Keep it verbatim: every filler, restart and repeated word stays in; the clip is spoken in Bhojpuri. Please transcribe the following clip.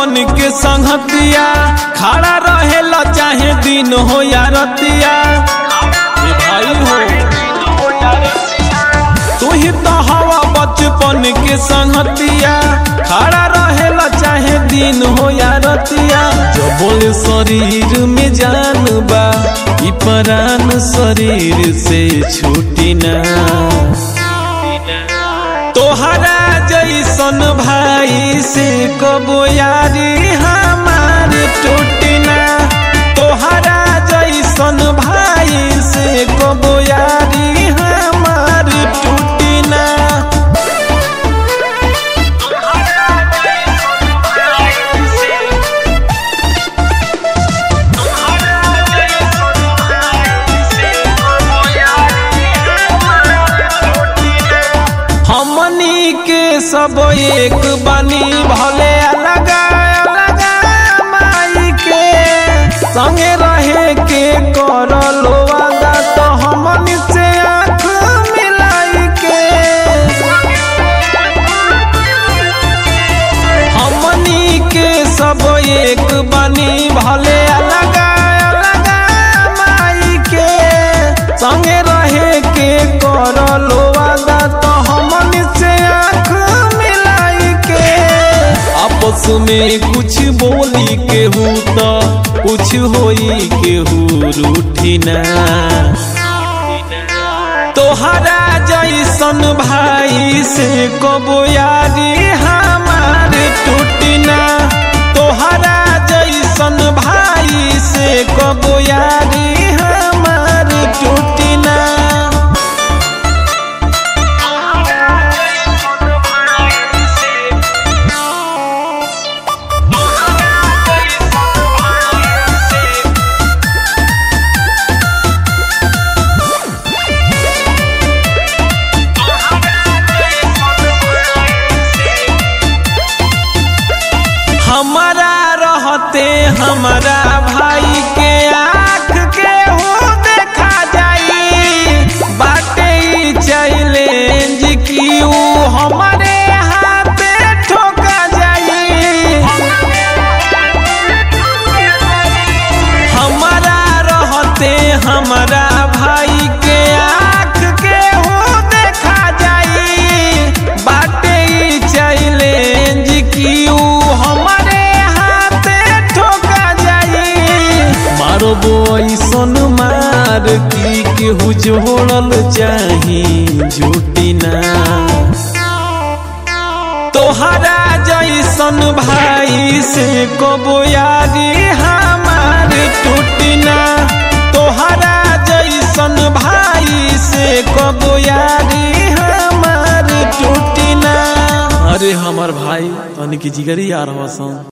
बचपन के संगतिया, खड़ा रहेला चाहे दिन हो या रतिया। भाई हो तू ही तो हवा बचपन के संगतिया, खड़ा रहेला चाहे दिन हो या रतिया। जो बोले शरीर में जान बा, ई प्राण शरीर से छूटी ना। तोहरा जैसन भाई से कबो यारी हमार टूटी ना। तोहरा जैसन भाई से कबो यारी हमार टूटी ना। हमनी के सब एक बनी, भले अलग अलग माई के संगे रहे के करलो वादा। तो हमनी से आँख मिलाई के, हमनी के सब एक बनी, भले अलग अलग माई के संगे रहे के करलो वादा। तो हमनी से आँख मिलाई के, आपस में कुछ बोली केहू तो कुछ होई केहू रूठी ना। तोहरा जैसन भाई से कबो यारी हमार टूटी ना। तोहरा जैसन भाई से कबो यारी हमार टूटी ना। हमारा रहते हमारा भाई के आँख के हो देखा जाई। बाटे चैलेंज की ऊ हमारे हाथ ठोका जाई। हमारा रहते हमारा भाई के आँख के हो देखा जाई। बाटे चैलेंज की ऊ हमारे हाथ ठोका जाई। मारबो ऐसन मार की केहू जोड़ल चाही झूठी ना। तोहरा जैसन भाई से कबो यारी हमार टूटी ना। तोहरा जैसन भाई से कबो यारी हमार टूटी ना। अरे हमार भाई तनी की जिगरी यार हसन।